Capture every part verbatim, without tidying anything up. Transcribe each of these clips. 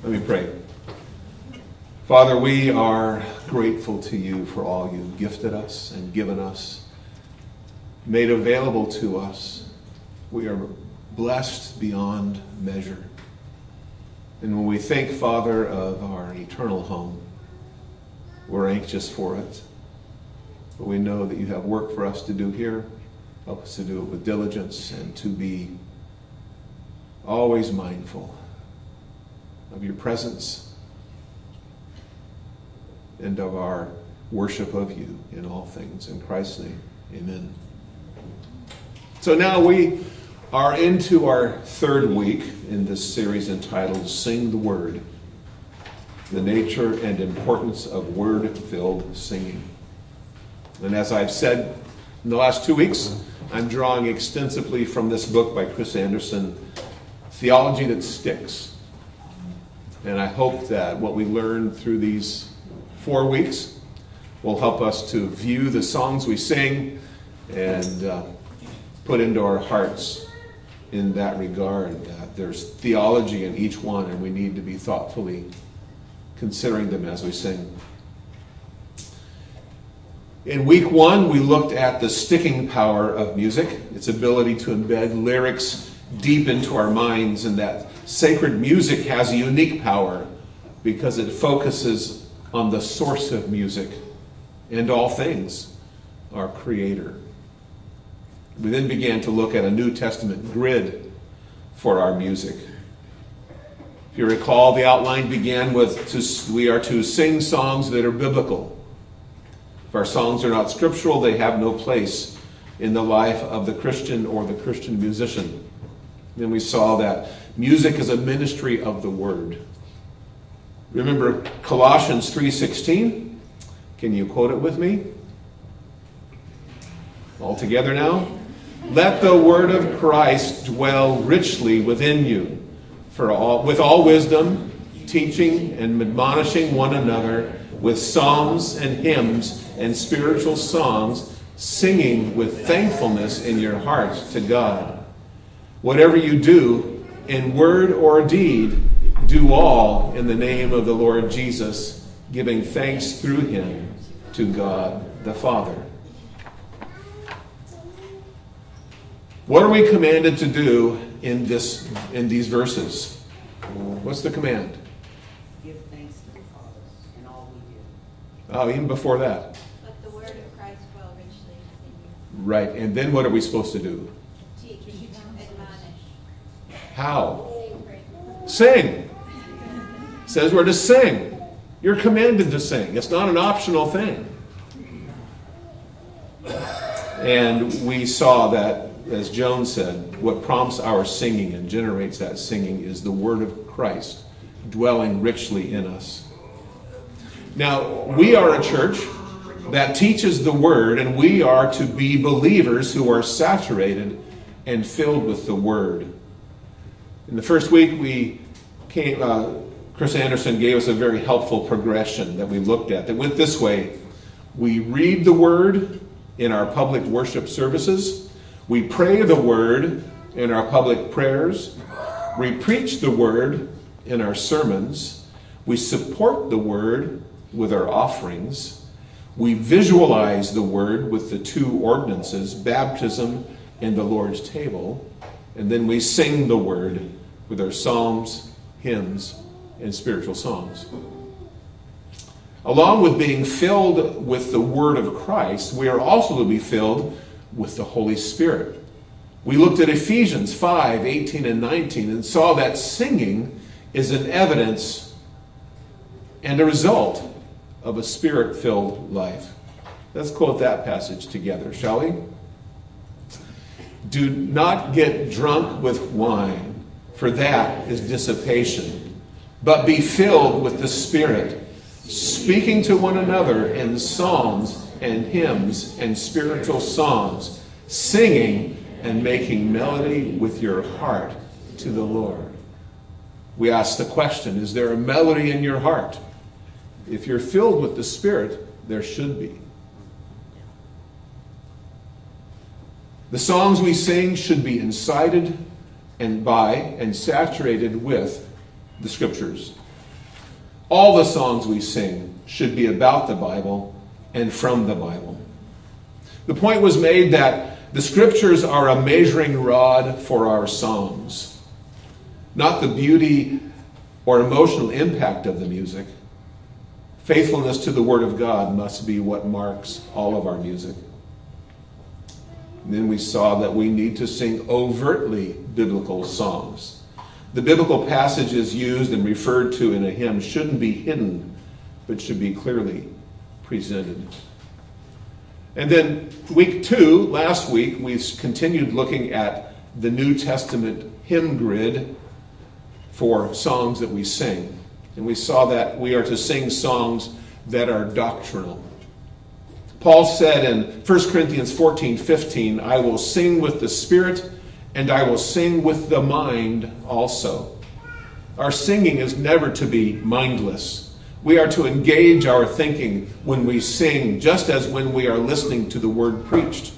Let me pray. Father, we are grateful to you for all you've gifted us and given us, made available to us. We are blessed beyond measure. And when we think, Father, of our eternal home, we're anxious for it. But we know that you have work for us to do here. Help us to do it with diligence and to be always mindful of your presence and of our worship of you in all things. In Christ's name, amen. So now we are into our third week in this series entitled Sing the Word, the nature and importance of word-filled singing. And as I've said in the last two weeks, I'm drawing extensively from this book by Chris Anderson, Theology That Sticks. And I hope that what we learn through these four weeks will help us to view the songs we sing and uh, put into our hearts in that regard that there's theology in each one, and we need to be thoughtfully considering them as we sing. In week one, we looked at the sticking power of music, its ability to embed lyrics deep into our minds, and that sacred music has a unique power because it focuses on the source of music and all things, our Creator. We then began to look at a New Testament grid for our music. If you recall, the outline began with to, we are to sing songs that are biblical. If our songs are not scriptural, they have no place in the life of the Christian or the Christian musician. Then we saw that music is a ministry of the Word. Remember Colossians three sixteen? Can you quote it with me? All together now? Let the word of Christ dwell richly within you, for all, with all wisdom, teaching and admonishing one another with psalms and hymns and spiritual songs, singing with thankfulness in your hearts to God. Whatever you do, in word or deed, do all in the name of the Lord Jesus, giving thanks through him to God the Father. What are we commanded to do in this in these verses? What's the command? Give thanks to the Father in all we do. Oh, even before that. Let the word of Christ dwell richly within you. Right, and then what are we supposed to do? Teach, admonish. How? Sing. It says we're to sing. You're commanded to sing. It's not an optional thing. And we saw that, as Joan said, what prompts our singing and generates that singing is the word of Christ dwelling richly in us. Now, we are a church that teaches the word, and we are to be believers who are saturated and filled with the word. In the first week, we came, uh, Chris Anderson gave us a very helpful progression that we looked at that went this way. We read the word in our public worship services. We pray the word in our public prayers. We preach the word in our sermons. We support the word with our offerings. We visualize the word with the two ordinances, baptism and the Lord's table. And then we sing the word with our psalms, hymns, and spiritual songs. Along with being filled with the word of Christ, we are also to be filled with the Holy Spirit. We looked at Ephesians five, eighteen and nineteen and saw that singing is an evidence and a result of a Spirit-filled life. Let's quote that passage together, shall we? Do not get drunk with wine, for that is dissipation, but be filled with the Spirit, speaking to one another in psalms and hymns and spiritual songs, singing and making melody with your heart to the Lord. We ask the question, is there a melody in your heart? If you're filled with the Spirit, there should be. The songs we sing should be incited and by and saturated with the Scriptures. All the songs we sing should be about the Bible and from the Bible. The point was made that the Scriptures are a measuring rod for our songs, not the beauty or emotional impact of the music. Faithfulness to the Word of God must be what marks all of our music. And then we saw that we need to sing overtly biblical songs. The biblical passages used and referred to in a hymn shouldn't be hidden, but should be clearly presented. And then week two, last week, we continued looking at the New Testament hymn grid for songs that we sing. And we saw that we are to sing songs that are doctrinal. Paul said in First Corinthians fourteen fifteen, I will sing with the Spirit, and I will sing with the mind also. Our singing is never to be mindless. We are to engage our thinking when we sing, just as when we are listening to the word preached.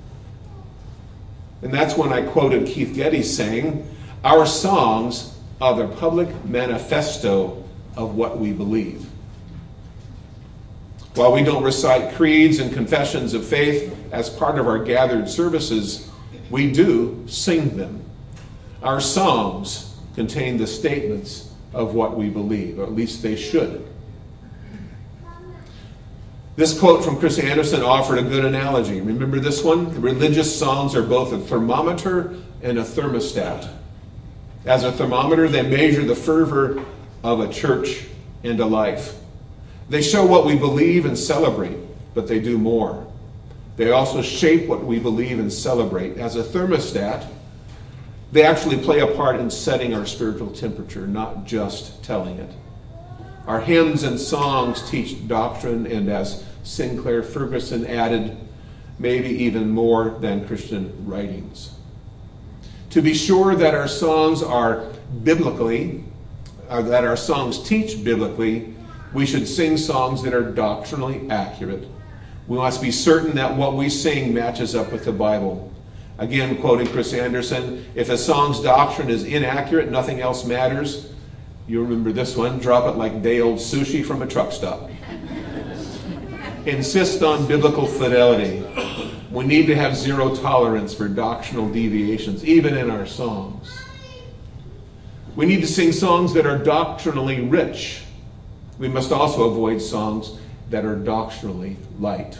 And that's when I quoted Keith Getty saying, our songs are the public manifesto of what we believe. While we don't recite creeds and confessions of faith as part of our gathered services, we do sing them. Our songs contain the statements of what we believe, or at least they should. This quote from Chris Anderson offered a good analogy. Remember this one? Religious songs are both a thermometer and a thermostat. As a thermometer, they measure the fervor of a church and a life. They show what we believe and celebrate, but they do more. They also shape what we believe and celebrate. As a thermostat, they actually play a part in setting our spiritual temperature, not just telling it. Our hymns and songs teach doctrine, and as Sinclair Ferguson added, maybe even more than Christian writings. To be sure that our songs are biblically, or that our songs teach biblically, we should sing songs that are doctrinally accurate. We must be certain that what we sing matches up with the Bible. Again, quoting Chris Anderson, if a song's doctrine is inaccurate, nothing else matters. You remember this one, drop it like day-old sushi from a truck stop. Insist on biblical fidelity. We need to have zero tolerance for doctrinal deviations, even in our songs. We need to sing songs that are doctrinally rich. We must also avoid songs that are doctrinally light.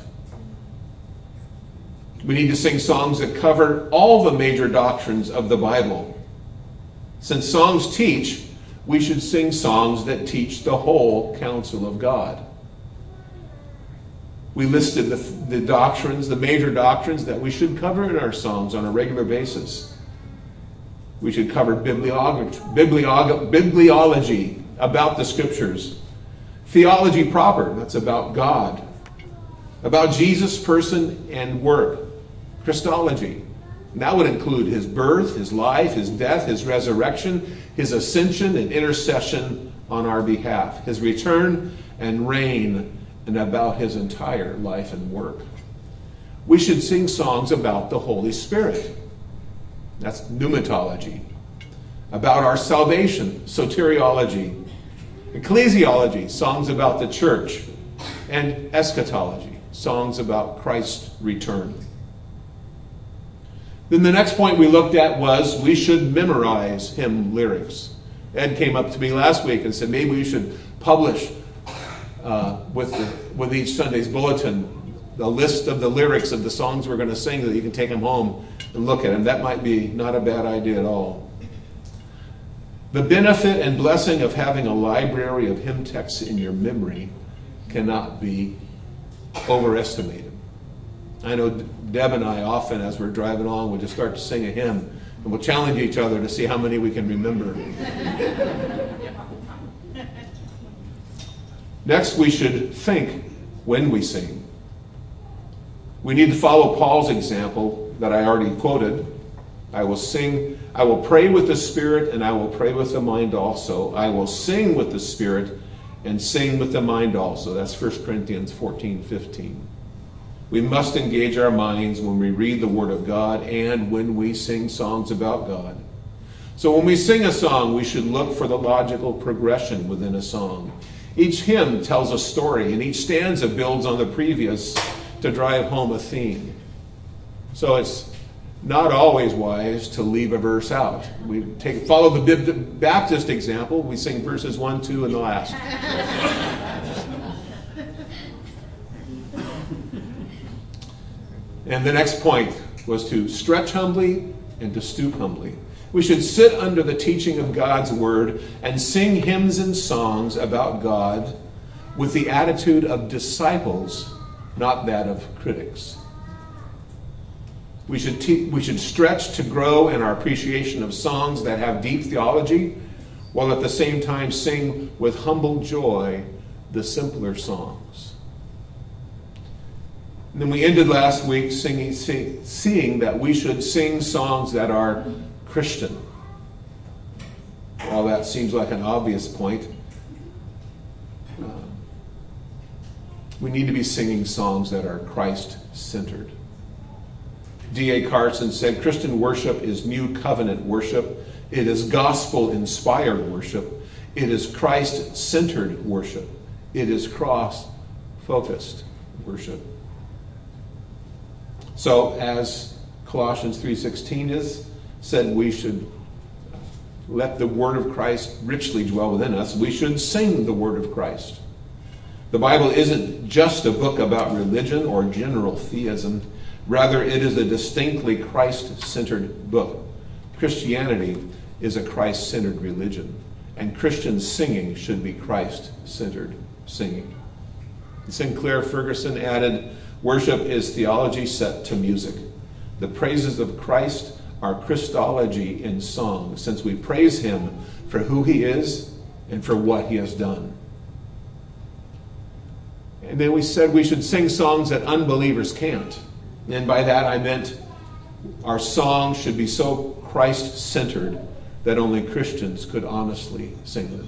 We need to sing songs that cover all the major doctrines of the Bible. Since songs teach, we should sing songs that teach the whole counsel of God. We listed the, the doctrines, the major doctrines that we should cover in our songs on a regular basis. We should cover bibliology, bibliology, bibliology about the Scriptures. Theology proper, that's about God. About Jesus' person and work. Christology. And that would include his birth, his life, his death, his resurrection, his ascension and intercession on our behalf. His return and reign, and about his entire life and work. We should sing songs about the Holy Spirit. That's pneumatology. About our salvation, soteriology. Ecclesiology, songs about the church. And eschatology, songs about Christ's return. Then the next point we looked at was we should memorize hymn lyrics. Ed came up to me last week and said maybe we should publish uh, with, the, with each Sunday's bulletin a list of the lyrics of the songs we're going to sing, that you can take them home and look at them. That might be not a bad idea at all. The benefit and blessing of having a library of hymn texts in your memory cannot be overestimated. I know Deb and I often, as we're driving along, we'll just start to sing a hymn, and we'll challenge each other to see how many we can remember. Next, we should think when we sing. We need to follow Paul's example that I already quoted. I will sing, I will pray with the Spirit, and I will pray with the mind also. I will sing with the Spirit and sing with the mind also. That's First Corinthians fourteen fifteen. We must engage our minds when we read the Word of God and when we sing songs about God. So when we sing a song, we should look for the logical progression within a song. Each hymn tells a story, and each stanza builds on the previous to drive home a theme. So it's not always wise to leave a verse out. We take follow the Baptist example. We sing verses one, two, and the last. And the next point was to stretch humbly and to stoop humbly. We should sit under the teaching of God's word and sing hymns and songs about God with the attitude of disciples, not that of critics. We should, te- we should stretch to grow in our appreciation of songs that have deep theology, while at the same time sing with humble joy the simpler songs. And then we ended last week singing, sing, seeing that we should sing songs that are Christian. While that seems like an obvious point, uh, we need to be singing songs that are Christ-centered. D A Carson said, Christian worship is new covenant worship. It is gospel-inspired worship. It is Christ-centered worship. It is cross-focused worship. So, as Colossians three sixteen is said, we should let the word of Christ richly dwell within us. We should sing the word of Christ. The Bible isn't just a book about religion or general theism. Rather, it is a distinctly Christ-centered book. Christianity is a Christ-centered religion, and Christian singing should be Christ-centered singing. Sinclair Ferguson added, worship is theology set to music. The praises of Christ are Christology in song, since we praise him for who he is and for what he has done. And then we said we should sing songs that unbelievers can't. And by that I meant our songs should be so Christ-centered that only Christians could honestly sing them.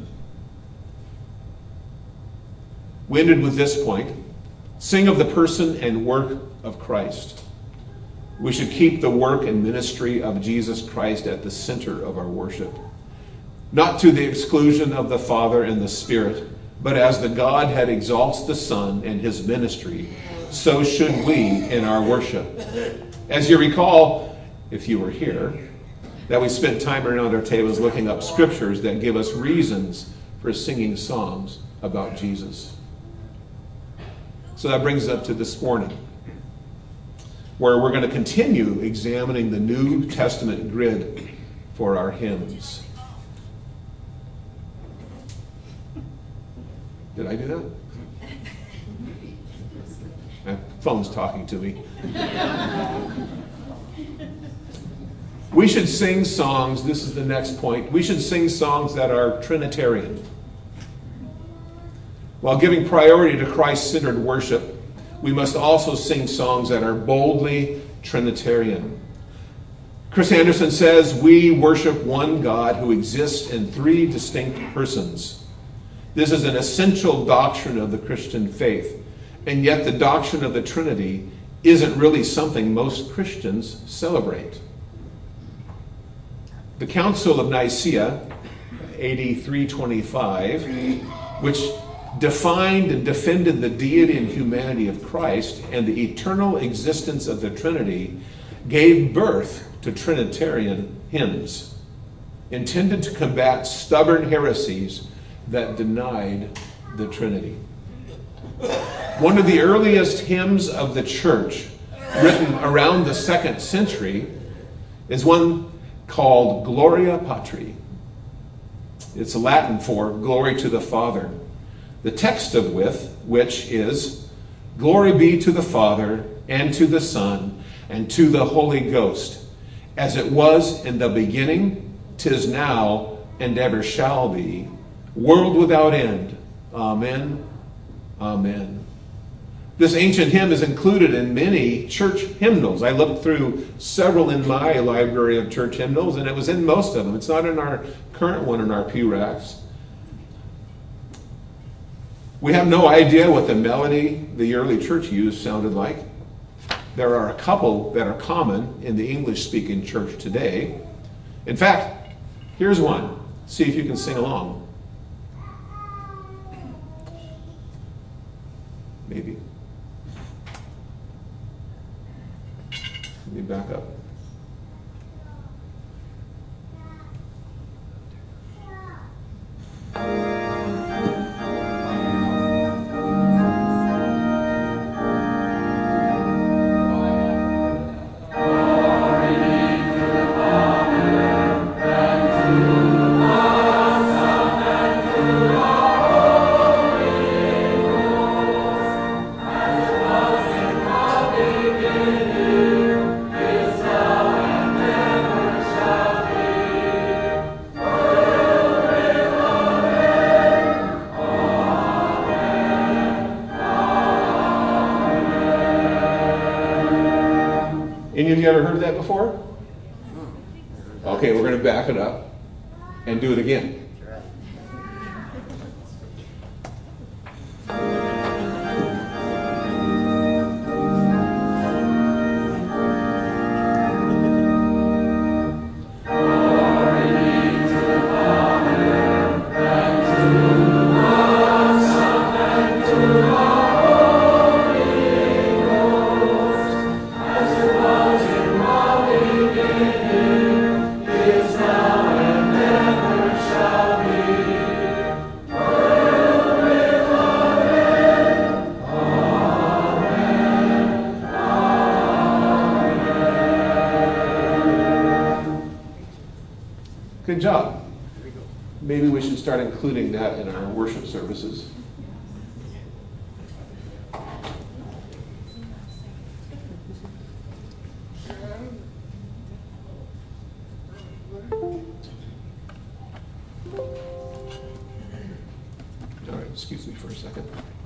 We ended with this point. Sing of the person and work of Christ. We should keep the work and ministry of Jesus Christ at the center of our worship. Not to the exclusion of the Father and the Spirit, but as the Godhead exalts the Son and his ministry, so should we in our worship. As you recall, if you were here, that we spent time around our tables looking up scriptures that give us reasons for singing songs about Jesus. So that brings us up to this morning, where we're going to continue examining the New Testament grid for our hymns. Did I do that? My phone's talking to me. We should sing songs, this is the next point, we should sing songs that are Trinitarian. While giving priority to Christ-centered worship, we must also sing songs that are boldly Trinitarian. Chris Anderson says, we worship one God who exists in three distinct persons. This is an essential doctrine of the Christian faith. And yet the doctrine of the Trinity isn't really something most Christians celebrate. The Council of Nicaea, A D three twenty-five, which defined and defended the deity and humanity of Christ and the eternal existence of the Trinity, gave birth to Trinitarian hymns, intended to combat stubborn heresies that denied the Trinity. One of the earliest hymns of the church, written around the second century, is one called Gloria Patri. It's Latin for glory to the Father. The text of with which is, glory be to the Father, and to the Son, and to the Holy Ghost, as it was in the beginning, 'tis now, and ever shall be, world without end. Amen. Amen. This ancient hymn is included in many church hymnals. I looked through several in my library of church hymnals, and it was in most of them. It's not in our current one in our pew racks. We have no idea what the melody the early church used sounded like. There are a couple that are common in the English-speaking church today. In fact, here's one. See if you can sing along. maybe. Let me back up. Any of you ever heard that before? Okay, we're going to back it up and do it again. Good job. Maybe we should start including that in our worship services. All right, excuse me for a second.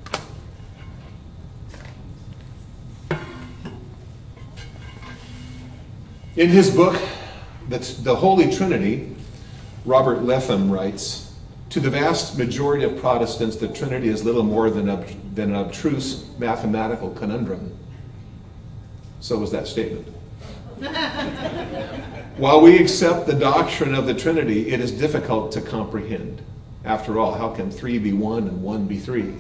In his book, that's the Holy Trinity, Robert Letham writes, "To the vast majority of Protestants, the Trinity is little more than, ob- than an abstruse mathematical conundrum." So was that statement. While we accept the doctrine of the Trinity, it is difficult to comprehend. After all, how can three be one and one be three?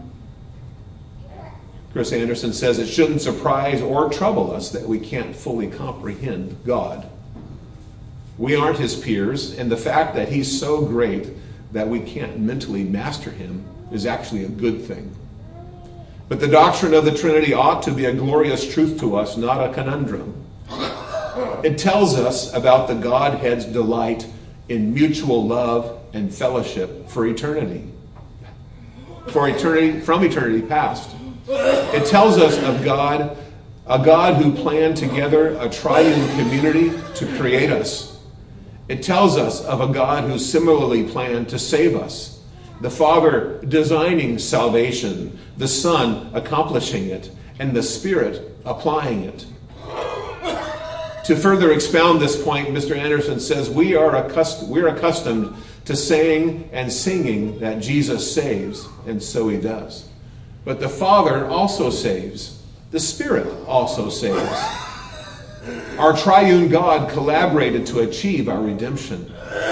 Chris Anderson says it shouldn't surprise or trouble us that we can't fully comprehend God. We aren't his peers, and the fact that he's so great that we can't mentally master him is actually a good thing. But the doctrine of the Trinity ought to be a glorious truth to us, not a conundrum. It tells us about the Godhead's delight in mutual love and fellowship for eternity. For eternity, from eternity past. It tells us of God, a God who planned together a triune community to create us. It tells us of a God who similarly planned to save us. The Father designing salvation, the Son accomplishing it, and the Spirit applying it. To further expound this point, Mister Anderson says, we are accustomed, we're accustomed to saying and singing that Jesus saves, and so he does. But the Father also saves. The Spirit also saves. Our triune God collaborated to achieve our redemption.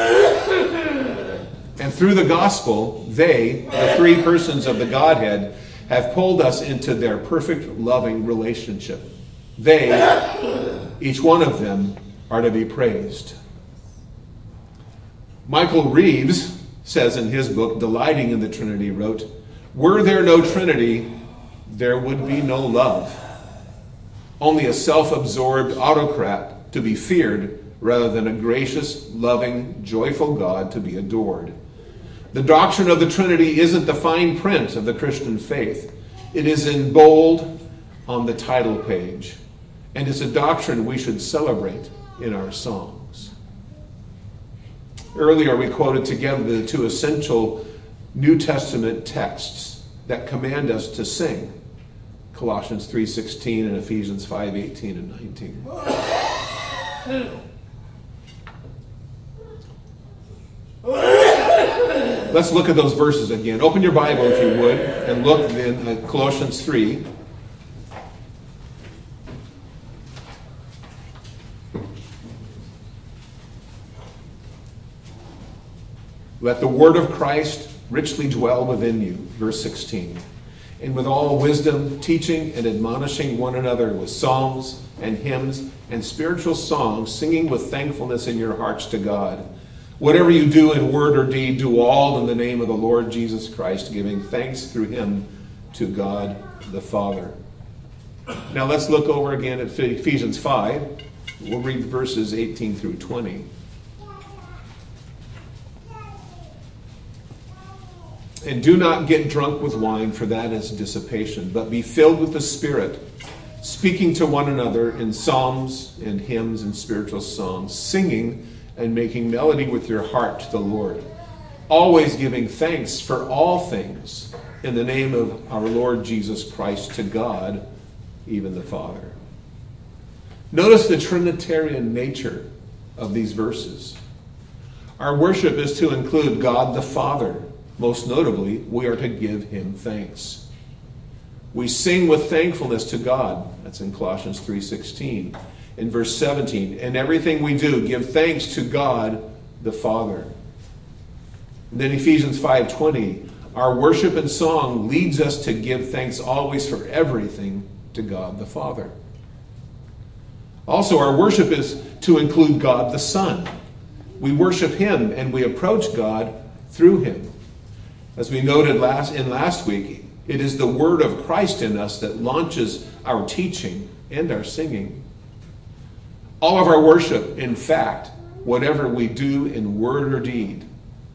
And through the gospel, they, the three persons of the Godhead, have pulled us into their perfect, loving relationship. They, each one of them, are to be praised. Michael Reeves says in his book, Delighting in the Trinity, wrote, "Were there no Trinity, there would be no love. Only a self-absorbed autocrat to be feared rather than a gracious, loving, joyful God to be adored. The doctrine of the Trinity isn't the fine print of the Christian faith. It is in bold on the title page. And it's a doctrine we should celebrate in our songs." Earlier we quoted together the two essential New Testament texts that command us to sing. Colossians three sixteen and Ephesians five eighteen and nineteen. Let's look at those verses again. Open your Bible, if you would, and look in uh, Colossians three. Let the word of Christ richly dwell within you. Verse sixteen. and with all wisdom, teaching and admonishing one another with psalms and hymns and spiritual songs, singing with thankfulness in your hearts to God. Whatever you do in word or deed, do all in the name of the Lord Jesus Christ, giving thanks through him to God the Father. Now let's look over again at Ephesians five. We'll read verses eighteen through twenty. And do not get drunk with wine, for that is dissipation, but be filled with the Spirit, speaking to one another in psalms and hymns and spiritual songs, singing and making melody with your heart to the Lord, always giving thanks for all things in the name of our Lord Jesus Christ to God, even the Father. Notice the Trinitarian nature of these verses. Our worship is to include God the Father. Most notably, we are to give him thanks. We sing with thankfulness to God. That's in Colossians three sixteen. In verse seventeen, in everything we do, give thanks to God the Father. And then Ephesians five twenty, our worship and song leads us to give thanks always for everything to God the Father. Also, our worship is to include God the Son. We worship him and we approach God through him. As we noted last in last week, it is the word of Christ in us that launches our teaching and our singing. All of our worship, in fact, whatever we do in word or deed,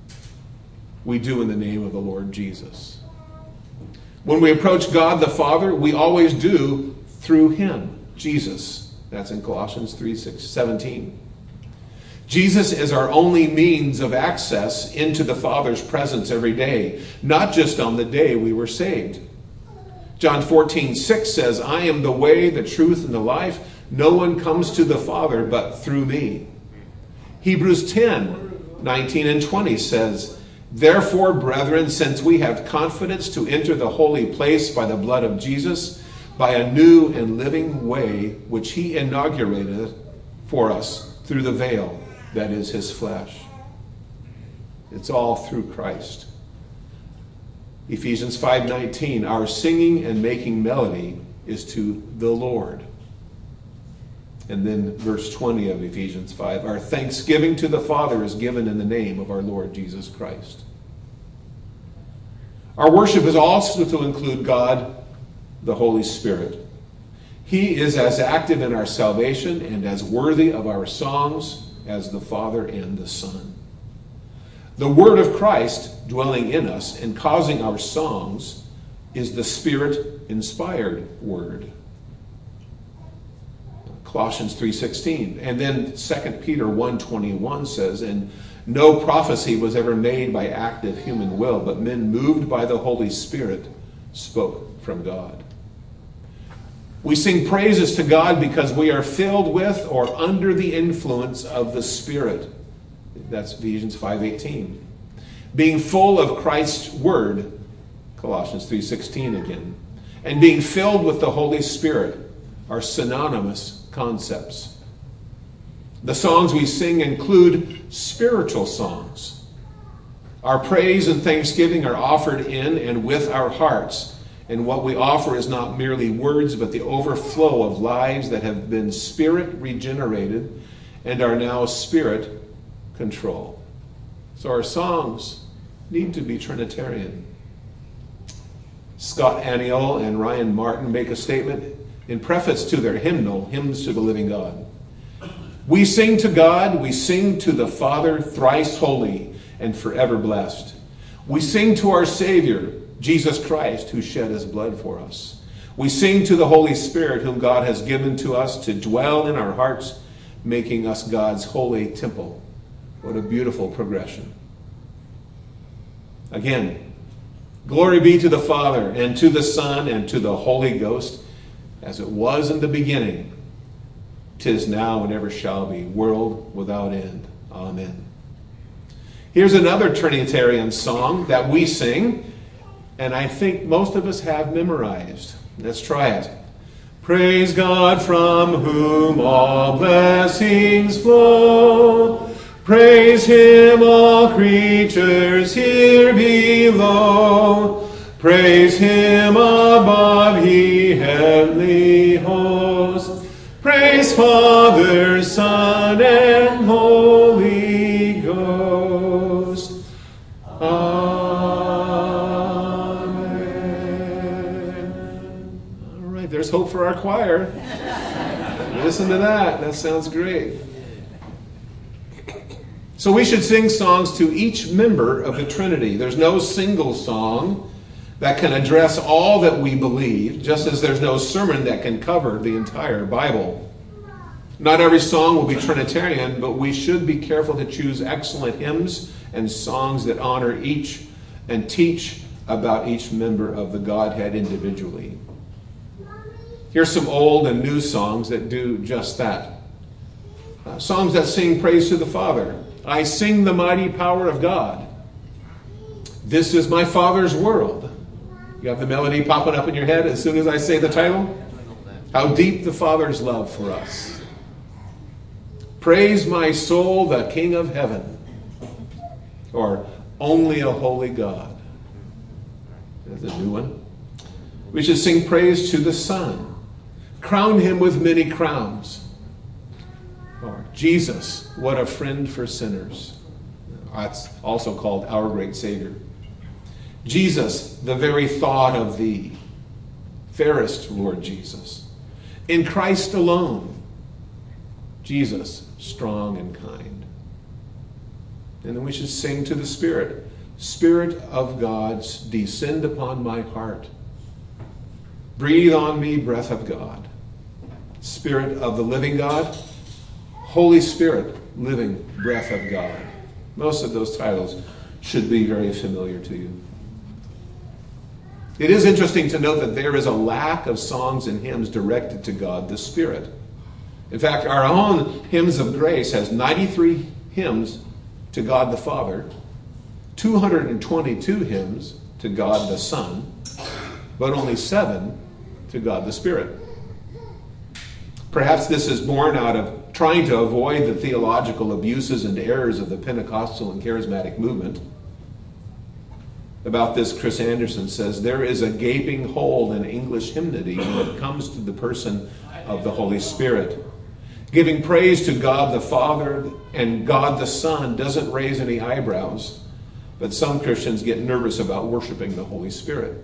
we do in the name of the Lord Jesus. When we approach God the Father, we always do through him, Jesus. That's in Colossians three seventeen. Jesus is our only means of access into the Father's presence every day, not just on the day we were saved. John fourteen six says, I am the way, the truth, and the life. No one comes to the Father but through me. Hebrews ten nineteen and twenty says, therefore, brethren, since we have confidence to enter the holy place by the blood of Jesus, by a new and living way which he inaugurated for us through the veil, that is his flesh. It's all through Christ. Ephesians five nineteen, our singing and making melody is to the Lord. And then verse twenty of Ephesians five, our thanksgiving to the Father is given in the name of our Lord Jesus Christ. Our worship is also to include God, the Holy Spirit. He is as active in our salvation and as worthy of our songs as the Father and the Son. The word of Christ dwelling in us and causing our songs is the Spirit-inspired word. Colossians three sixteen. And then Second Peter one twenty-one says, and no prophecy was ever made by active human will, but men moved by the Holy Spirit spoke from God. We sing praises to God because we are filled with or under the influence of the Spirit. That's Ephesians five eighteen. Being full of Christ's word, Colossians three sixteen again, and being filled with the Holy Spirit are synonymous concepts. The songs we sing include spiritual songs. Our praise and thanksgiving are offered in and with our hearts. And what we offer is not merely words, but the overflow of lives that have been spirit regenerated and are now spirit controlled. So our songs need to be Trinitarian. Scott Aniol and Ryan Martin make a statement in preface to their hymnal, Hymns to the Living God. We sing to God, we sing to the Father, thrice holy and forever blessed. We sing to our Savior, Jesus Christ, who shed his blood for us. We sing to the Holy Spirit, whom God has given to us to dwell in our hearts, making us God's holy temple. What a beautiful progression. Again, glory be to the Father, and to the Son, and to the Holy Ghost, as it was in the beginning, 'tis now and ever shall be, world without end. Amen. Here's another Trinitarian song that we sing, and I think most of us have memorized. Let's try it. Praise God from whom all blessings flow. Praise him, all creatures here below. Praise him above, ye heavenly hosts. Praise Father, Son, and Holy Ghost. Amen. All right, there's hope for our choir. Listen to that. That sounds great. So we should sing songs to each member of the Trinity. There's no single song that can address all that we believe, just as there's no sermon that can cover the entire Bible. Not every song will be Trinitarian, but we should be careful to choose excellent hymns and songs that honor each and teach about each member of the Godhead individually. Here's some old and new songs that do just that. Uh, songs that sing praise to the Father. I sing the mighty power of God. This is my Father's world. You have the melody popping up in your head as soon as I say the title? How deep the Father's love for us. Praise my soul, the King of heaven. Or only a holy God. That's a new one. We should sing praise to the Son. Crown him with many crowns. Or Jesus, what a friend for sinners. That's also called our great Savior. Jesus, the very thought of thee. Fairest Lord Jesus. In Christ alone. Jesus, strong and kind. And then we should sing to the Spirit. Spirit of God, descend upon my heart. Breathe on me, breath of God. Spirit of the living God. Holy Spirit, living breath of God. Most of those titles should be very familiar to you. It is interesting to note that there is a lack of songs and hymns directed to God the Spirit. In fact, our own Hymns of Grace has ninety-three hymns to God the Father, two hundred twenty-two hymns to God the Son, but only seven to God the Spirit. Perhaps this is born out of trying to avoid the theological abuses and errors of the Pentecostal and Charismatic movement. About this, Chris Anderson says, there is a gaping hole in English hymnody when it comes to the person of the Holy Spirit. Giving praise to God the Father and God the Son doesn't raise any eyebrows, but some Christians get nervous about worshiping the Holy Spirit.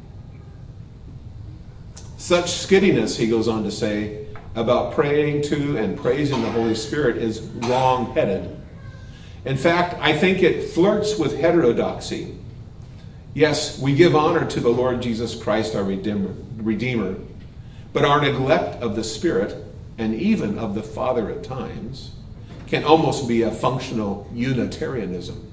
Such skiddiness, he goes on to say, about praying to and praising the Holy Spirit is wrong-headed. In fact, I think it flirts with heterodoxy. Yes, we give honor to the Lord Jesus Christ, our Redeemer, Redeemer, but our neglect of the Spirit, and even of the Father at times, can almost be a functional Unitarianism,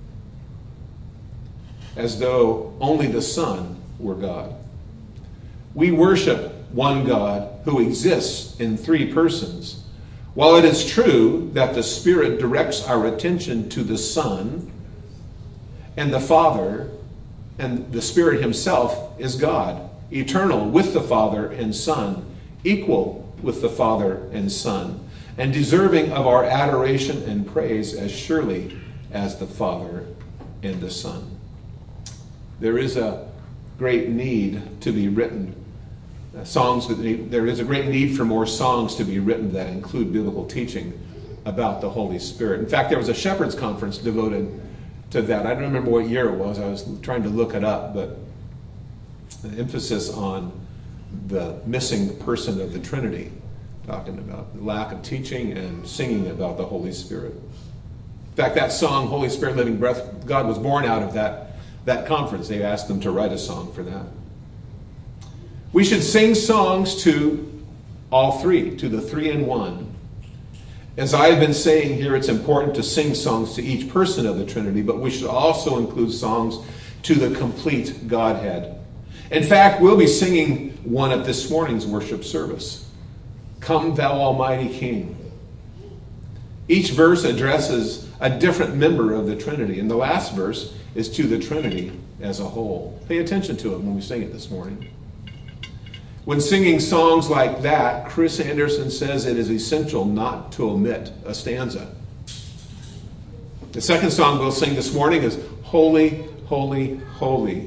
as though only the Son were God. We worship one God who exists in three persons. While it is true that the Spirit directs our attention to the Son and the Father, and the Spirit himself is God, eternal with the Father and Son, equal with the Father and Son, and deserving of our adoration and praise as surely as the Father and the Son. There is a great need to be written. Uh, songs that need, there is a great need for more songs to be written that include biblical teaching about the Holy Spirit. In fact, there was a Shepherds Conference devoted to that. I don't remember what year it was. I was trying to look it up, but the emphasis on the missing person of the Trinity, talking about the lack of teaching and singing about the Holy Spirit. In fact, that song, Holy Spirit, Living Breath of God, was born out of that, that conference. They asked them to write a song for that. We should sing songs to all three, to the three in one. As I have been saying here, it's important to sing songs to each person of the Trinity, but we should also include songs to the complete Godhead. In fact, we'll be singing one at this morning's worship service. Come, thou Almighty King. Each verse addresses a different member of the Trinity, and the last verse is to the Trinity as a whole. Pay attention to it when we sing it this morning. When singing songs like that, Chris Anderson says it is essential not to omit a stanza. The second song we'll sing this morning is Holy, Holy, Holy.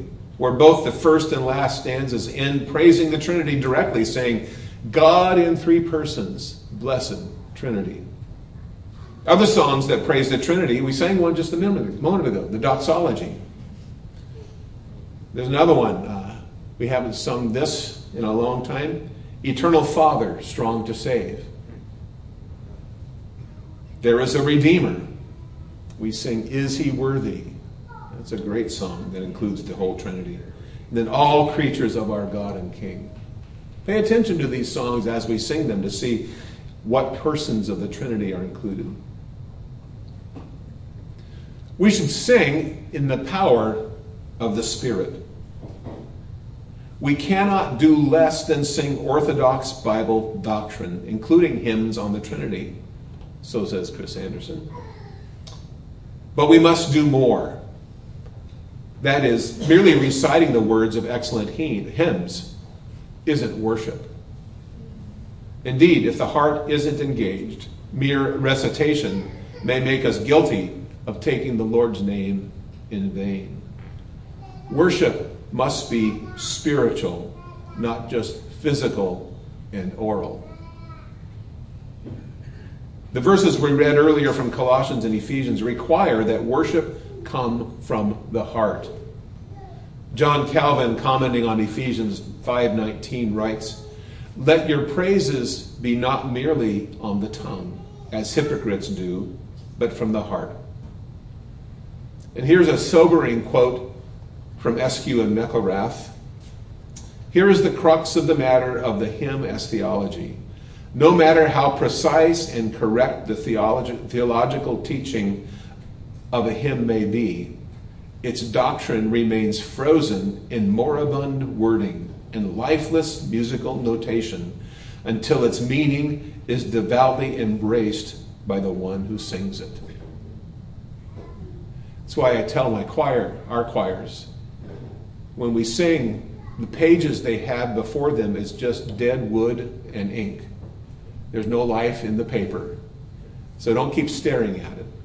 where both the first and last stanzas end praising the Trinity directly, saying, God in three persons, blessed Trinity. Other songs that praise the Trinity, we sang one just a minute, moment ago, the doxology. There's another one. Uh, we haven't sung this in a long time. Eternal Father, strong to save. There is a Redeemer. We sing, Is He Worthy? That's a great song that includes the whole Trinity. And then all creatures of our God and King. Pay attention to these songs as we sing them to see what persons of the Trinity are included. We should sing in the power of the Spirit. We cannot do less than sing Orthodox Bible doctrine, including hymns on the Trinity. So says Chris Anderson. But we must do more. That is, merely reciting the words of excellent hymns isn't worship. Indeed, if the heart isn't engaged, mere recitation may make us guilty of taking the Lord's name in vain. Worship must be spiritual, not just physical and oral. The verses we read earlier from Colossians and Ephesians require that worship come from the heart. John Calvin, commenting on Ephesians five nineteen, writes, Let your praises be not merely on the tongue, as hypocrites do, but from the heart. And here's a sobering quote from Eskew and McElrath. Here is the crux of the matter of the hymn as theology. No matter how precise and correct the theologi- theological teaching of a hymn may be, its doctrine remains frozen in moribund wording and lifeless musical notation until its meaning is devoutly embraced by the one who sings it. That's why I tell my choir, our choirs, when we sing, the pages they have before them is just dead wood and ink. There's no life in the paper. So don't keep staring at it.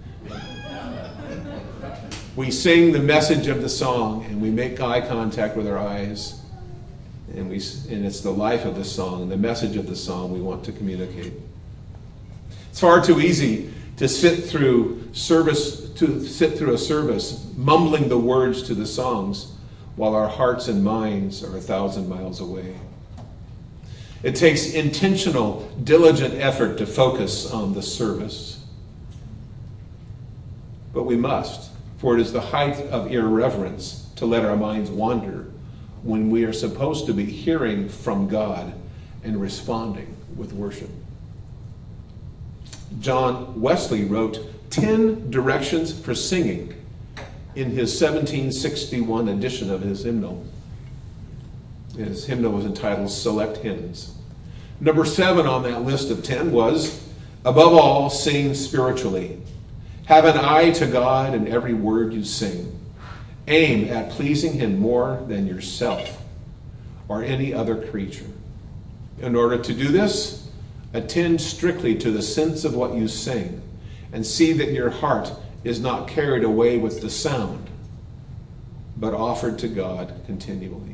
We sing the message of the song and we make eye contact with our eyes. And, we, and it's the life of the song, the message of the song we want to communicate. It's far too easy to sit through service, to sit through a service mumbling the words to the songs while our hearts and minds are a thousand miles away. It takes intentional, diligent effort to focus on the service. But we must, for it is the height of irreverence to let our minds wander when we are supposed to be hearing from God and responding with worship. John Wesley wrote ten directions for singing in his seventeen sixty-one edition of his hymnal. His hymnal was entitled Select Hymns. Number seven on that list of ten was, above all, sing spiritually. Have an eye to God in every word you sing. Aim at pleasing Him more than yourself or any other creature. In order to do this, attend strictly to the sense of what you sing and see that your heart is not carried away with the sound, but offered to God continually.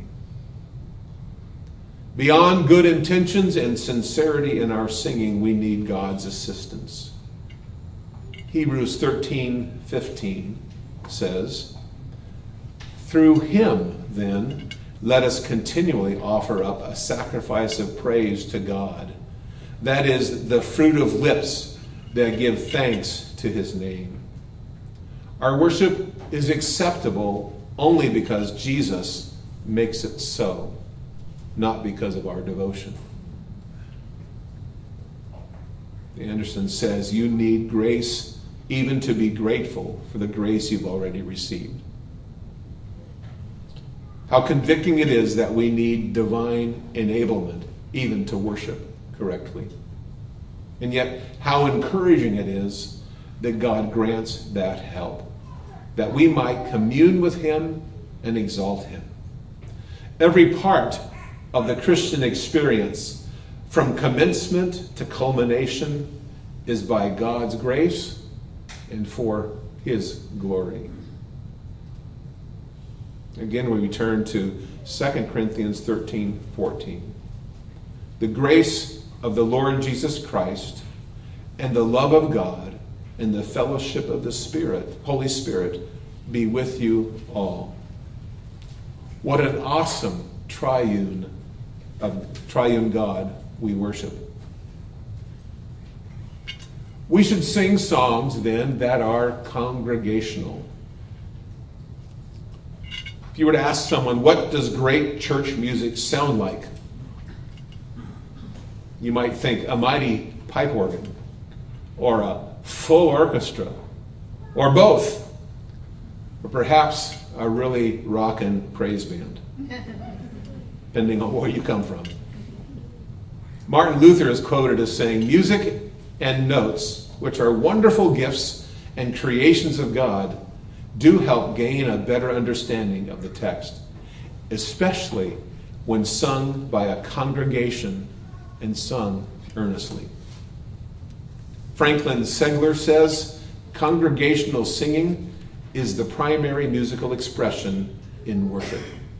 Beyond good intentions and sincerity in our singing, we need God's assistance. Hebrews thirteen fifteen says, Through Him, then, let us continually offer up a sacrifice of praise to God. That is the fruit of lips that give thanks to His name. Our worship is acceptable only because Jesus makes it so, not because of our devotion. Anderson says, you need grace even to be grateful for the grace you've already received. How convicting it is that we need divine enablement even to worship correctly. And yet, how encouraging it is that God grants that help, that we might commune with Him and exalt Him. Every part of the Christian experience, from commencement to culmination, is by God's grace and for His glory. Again, we return to Second Corinthians thirteen fourteen. The grace of the Lord Jesus Christ and the love of God and the fellowship of the Spirit, Holy Spirit, be with you all. What an awesome triune of triune God we worship. We should sing songs then that are congregational. If you were to ask someone, what does great church music sound like? You might think a mighty pipe organ, or a full orchestra, or both, or perhaps a really rockin' praise band, depending on where you come from. Martin Luther is quoted as saying, music and notes, which are wonderful gifts and creations of God, do help gain a better understanding of the text, especially when sung by a congregation and sung earnestly. Franklin Segler says, congregational singing is the primary musical expression in worship.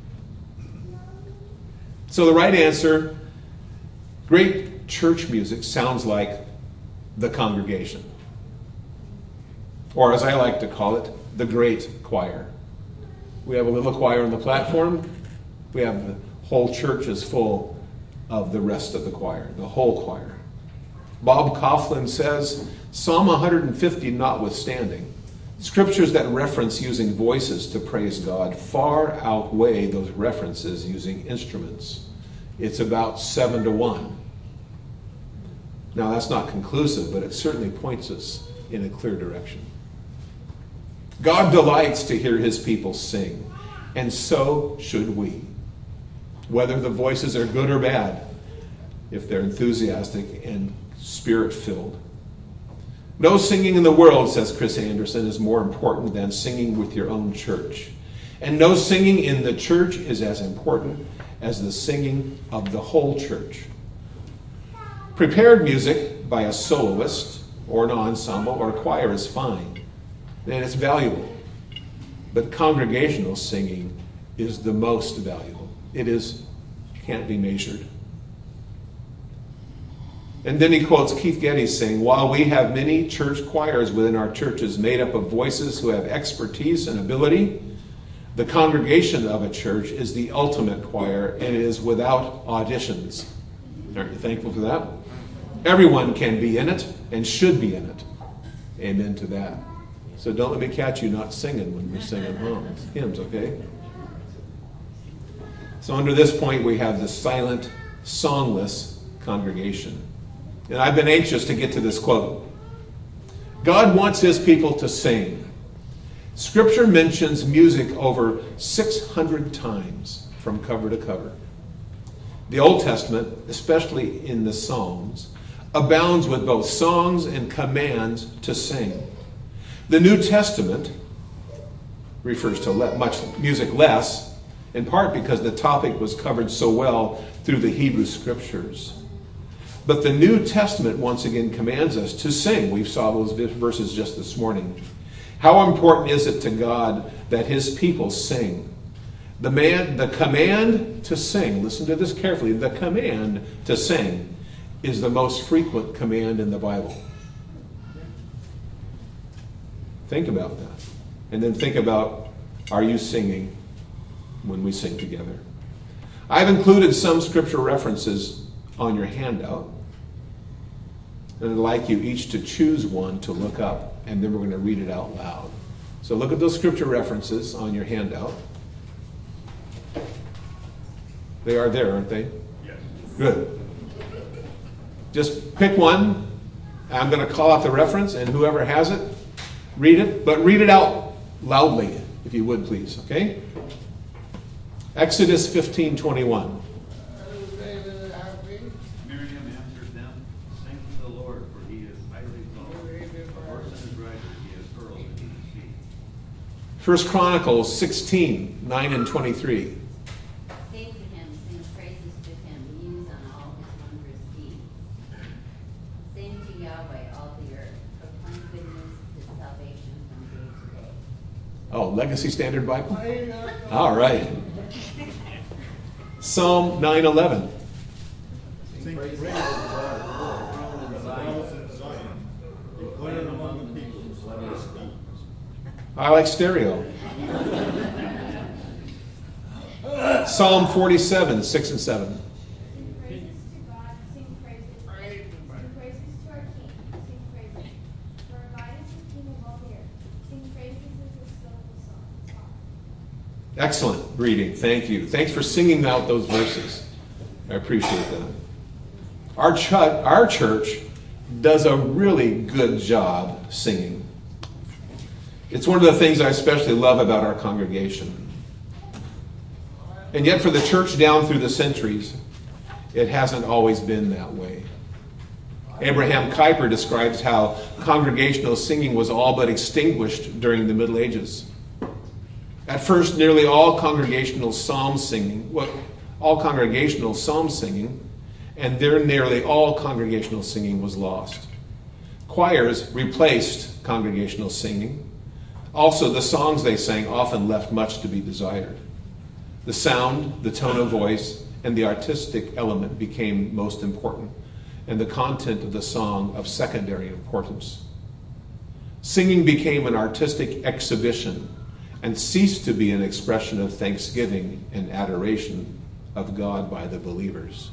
So the right answer, great church music sounds like the congregation. Or as I like to call it, the great choir. We have a little choir on the platform. We have the whole church is full of the rest of the choir, the whole choir. Bob Coughlin says, Psalm one hundred fifty notwithstanding, scriptures that reference using voices to praise God far outweigh those references using instruments. It's about seven to one. Now that's not conclusive, but it certainly points us in a clear direction. God delights to hear his people sing, and so should we. Whether the voices are good or bad, if they're enthusiastic and spirit-filled. No singing in the world, says Chris Anderson, is more important than singing with your own church. And no singing in the church is as important as the singing of the whole church. Prepared music by a soloist or an ensemble or a choir is fine, and it's valuable. But congregational singing is the most valuable. It is, can't be measured. And then he quotes Keith Getty saying, while we have many church choirs within our churches made up of voices who have expertise and ability, the congregation of a church is the ultimate choir, and it is without auditions. Aren't you thankful for that? Everyone can be in it and should be in it. Amen to that. So don't let me catch you not singing when we're singing hymns, hymns, okay? So under this point, we have the silent, songless congregation. And I've been anxious to get to this quote. God wants his people to sing. Scripture mentions music over six hundred times from cover to cover. The Old Testament, especially in the Psalms, abounds with both songs and commands to sing. The New Testament refers to much music less, in part because the topic was covered so well through the Hebrew Scriptures. But the New Testament once again commands us to sing. We saw those verses just this morning. How important is it to God that his people sing? The man, the command to sing, listen to this carefully, the command to sing is the most frequent command in the Bible. Think about that. And then think about, are you singing when we sing together? I've included some scripture references on your handout. And I'd like you each to choose one to look up, and then we're going to read it out loud. So look at those scripture references on your handout. They are there, aren't they? Yes. Good. Just pick one. I'm going to call out the reference, and whoever has it, read it. But read it out loudly, if you would, please. Okay? Exodus fifteen twenty-one. Miriam answered them, sing to the Lord, for he is highly exalted. A horse and his rider he has hurled into the sea. First Chronicles sixteen, nine and twenty-three. Say to him, sing praises to him, muse on all his wondrous deeds. Sing to Yahweh, all the earth, proclaim goodness, his salvation from day to day. Oh, Legacy Standard Bible? All right. Psalm nine eleven. Sing praise to God, the throne in Zion, declare it among the peoples, let us speak. I like stereo. Psalm forty-seven, six and seven. Sing praises to God, sing praises. Sing praises to our King, sing praises. For our God is the King of all the earth. Sing praises is the skillful song. Excellent reading. Thank you. Thanks for singing out those verses. I appreciate that. Our, ch- our church does a really good job singing. It's one of the things I especially love about our congregation. And yet for the church down through the centuries, it hasn't always been that way. Abraham Kuyper describes how congregational singing was all but extinguished during the Middle Ages. At first, nearly all congregational psalm singing, well, all congregational psalm singing, and there nearly all congregational singing was lost. Choirs replaced congregational singing. Also, the songs they sang often left much to be desired. The sound, the tone of voice, and the artistic element became most important, and the content of the song of secondary importance. Singing became an artistic exhibition and ceased to be an expression of thanksgiving and adoration of God by the believers.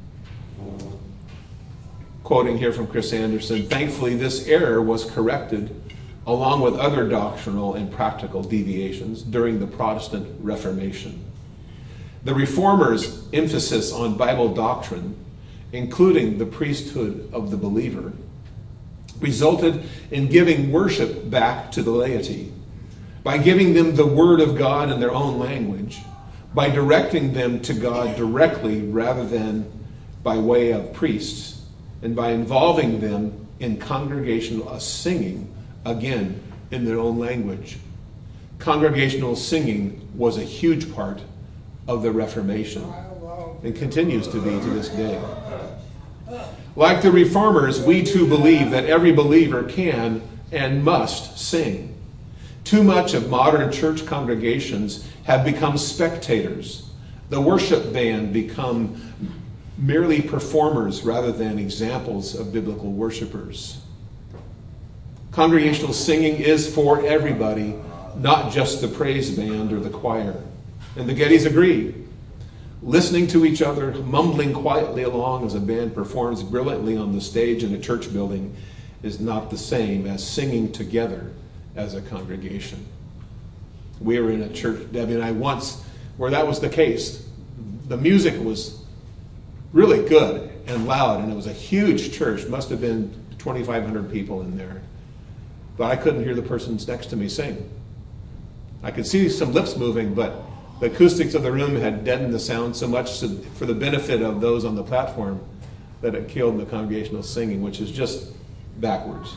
Quoting here from Chris Anderson, thankfully this error was corrected along with other doctrinal and practical deviations during the Protestant Reformation. The Reformers' emphasis on Bible doctrine, including the priesthood of the believer, resulted in giving worship back to the laity, by giving them the Word of God in their own language, by directing them to God directly rather than by way of priests, and by involving them in congregational singing, again, in their own language. Congregational singing was a huge part of the Reformation and continues to be to this day. Like the Reformers, we too believe that every believer can and must sing. Too much of modern church congregations have become spectators. The worship band become merely performers rather than examples of biblical worshipers. Congregational singing is for everybody, not just the praise band or the choir. And the Gettys agree. Listening to each other, mumbling quietly along as a band performs brilliantly on the stage in a church building is not the same as singing together as a congregation. We were in a church, Debbie and I, once where that was the case. The music was really good and loud, and it was a huge church. Must have been twenty-five hundred people in there. But I couldn't hear the persons next to me sing. I could see some lips moving, but the acoustics of the room had deadened the sound so much to, for the benefit of those on the platform that it killed the congregational singing, which is just backwards.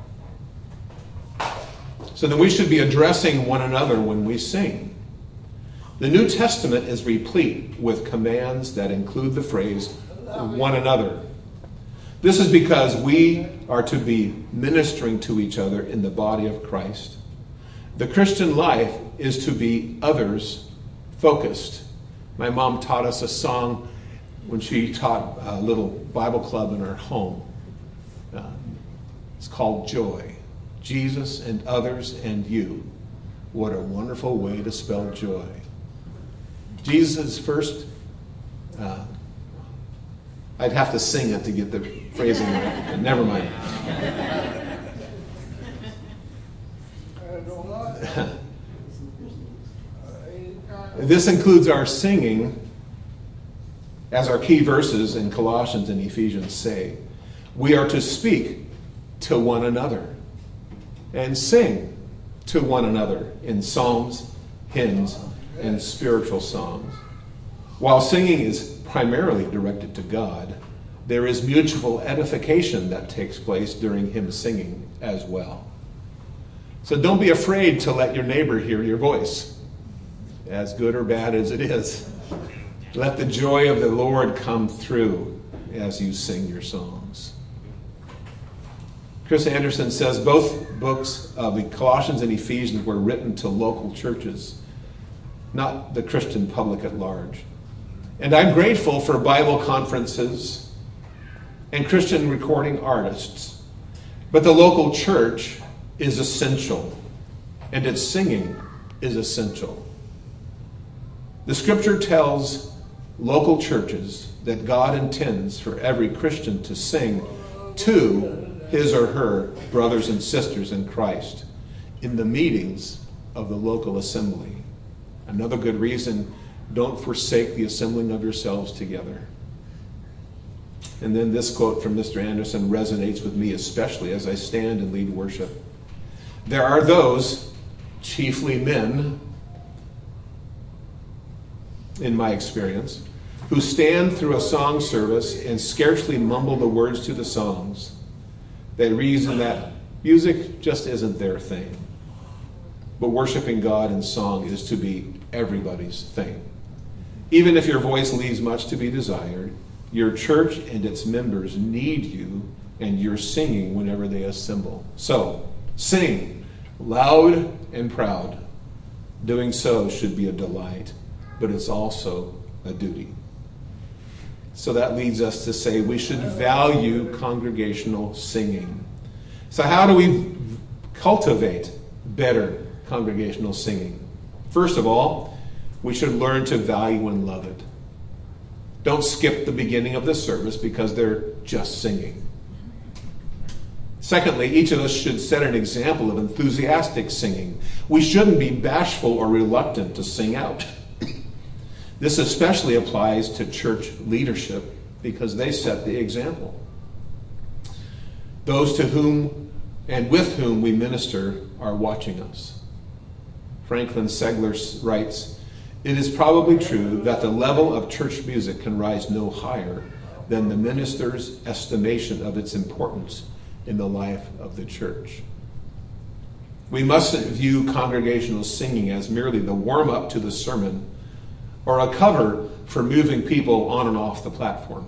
So then we should be addressing one another when we sing. The New Testament is replete with commands that include the phrase, one another. This is because we are to be ministering to each other in the body of Christ. The Christian life is to be others-focused. My mom taught us a song when she taught a little Bible club in our home. Um, it's called Joy. Jesus and others and you. What a wonderful way to spell joy. Jesus first, uh, I'd have to sing it to get the phrasing right. Never mind. This includes our singing, as our key verses in Colossians and Ephesians say. We are to speak to one another and sing to one another in psalms, hymns, and spiritual songs. While singing is primarily directed to God, there is mutual edification that takes place during hymn singing as well. So don't be afraid to let your neighbor hear your voice, as good or bad as it is. Let the joy of the Lord come through as you sing your songs. Chris Anderson says both books of the Colossians and Ephesians were written to local churches, not the Christian public at large. And I'm grateful for Bible conferences and Christian recording artists. But the local church is essential, and its singing is essential. The scripture tells local churches that God intends for every Christian to sing to his or her brothers and sisters in Christ in the meetings of the local assembly. Another good reason, don't forsake the assembling of yourselves together. And then this quote from Mister Anderson resonates with me especially as I stand and lead worship. There are those, chiefly men, in my experience, who stand through a song service and scarcely mumble the words to the songs. They reason that music just isn't their thing. But worshiping God in song is to be everybody's thing. Even if your voice leaves much to be desired, your church and its members need you and your singing whenever they assemble. So, sing loud and proud. Doing so should be a delight, but it's also a duty. So that leads us to say we should value congregational singing. So how do we cultivate better congregational singing? First of all, we should learn to value and love it. Don't skip the beginning of the service because they're just singing. Secondly, each of us should set an example of enthusiastic singing. We shouldn't be bashful or reluctant to sing out. This especially applies to church leadership because they set the example. Those to whom and with whom we minister are watching us. Franklin Segler writes, "It is probably true that the level of church music can rise no higher than the minister's estimation of its importance in the life of the church." We mustn't view congregational singing as merely the warm-up to the sermon or a cover for moving people on and off the platform.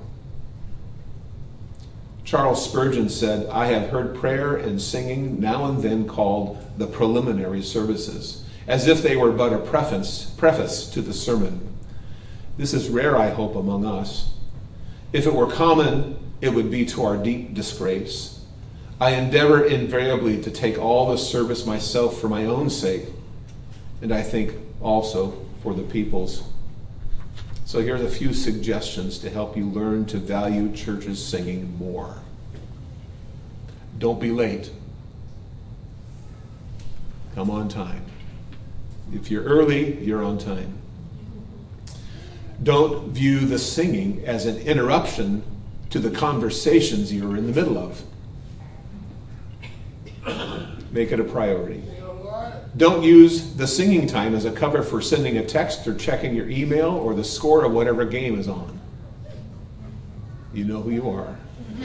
Charles Spurgeon said, "I have heard prayer and singing now and then called the preliminary services, as if they were but a preface, preface to the sermon. This is rare, I hope, among us. If it were common, it would be to our deep disgrace. I endeavor invariably to take all the service myself for my own sake, and I think also for the people's." So here's a few suggestions to help you learn to value churches singing more. Don't be late. Come on time. If you're early, you're on time. Don't view the singing as an interruption to the conversations you're in the middle of. Make it a priority. Don't use the singing time as a cover for sending a text or checking your email or the score of whatever game is on. You know who you are.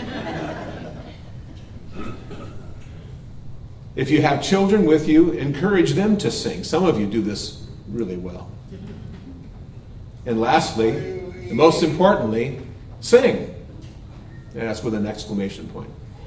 If you have children with you, encourage them to sing. Some of you do this really well. And lastly, and most importantly, sing. And that's with an exclamation point.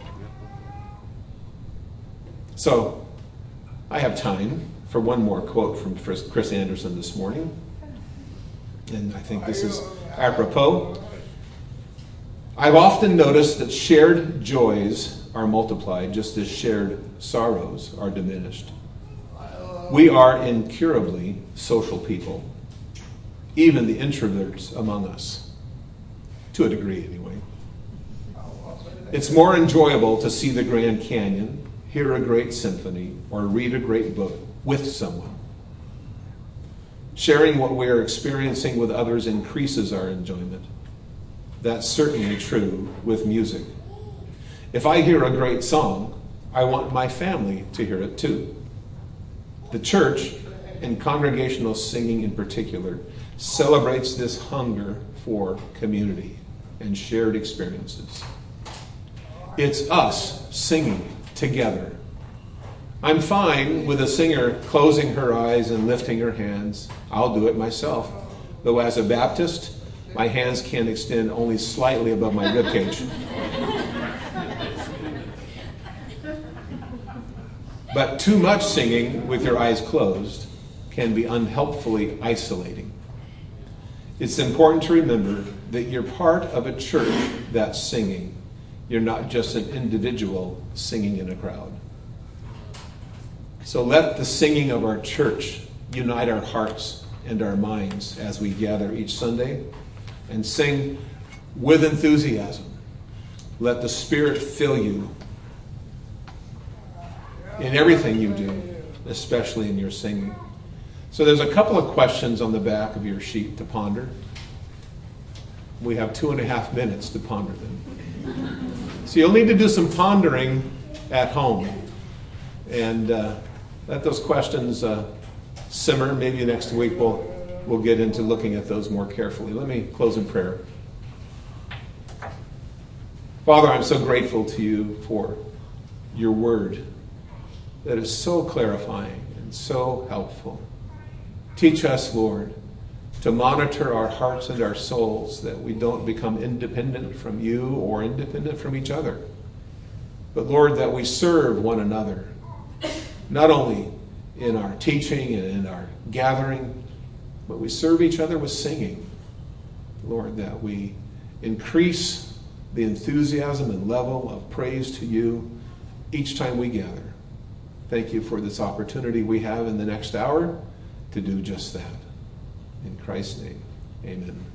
So, I have time for one more quote from Chris Anderson this morning. And I think this is apropos. "I've often noticed that shared joys are multiplied just as shared sorrows are diminished. We are incurably social people, even the introverts among us, to a degree anyway. It's more enjoyable to see the Grand Canyon, hear a great symphony, or read a great book with someone. Sharing what we are experiencing with others increases our enjoyment. That's certainly true with music. If I hear a great song, I want my family to hear it too. The church, and congregational singing in particular, celebrates this hunger for community and shared experiences. It's us singing together. I'm fine with a singer closing her eyes and lifting her hands. I'll do it myself. Though as a Baptist, my hands can extend only slightly above my ribcage. But too much singing with your eyes closed can be unhelpfully isolating. It's important to remember that you're part of a church that's singing. You're not just an individual singing in a crowd. So let the singing of our church unite our hearts and our minds as we gather each Sunday and sing with enthusiasm. Let the Spirit fill you in everything you do, especially in your singing. So there's a couple of questions on the back of your sheet to ponder. We have two and a half minutes to ponder them. So you'll need to do some pondering at home. And uh, let those questions uh, simmer. Maybe next week we'll, we'll get into looking at those more carefully. Let me close in prayer. Father, I'm so grateful to you for your word that is so clarifying and so helpful. Teach us, Lord, to monitor our hearts and our souls, that we don't become independent from you or independent from each other. But Lord, that we serve one another, not only in our teaching and in our gathering, but we serve each other with singing. Lord, that we increase the enthusiasm and level of praise to you each time we gather. Thank you for this opportunity we have in the next hour to do just that. In Christ's name, amen.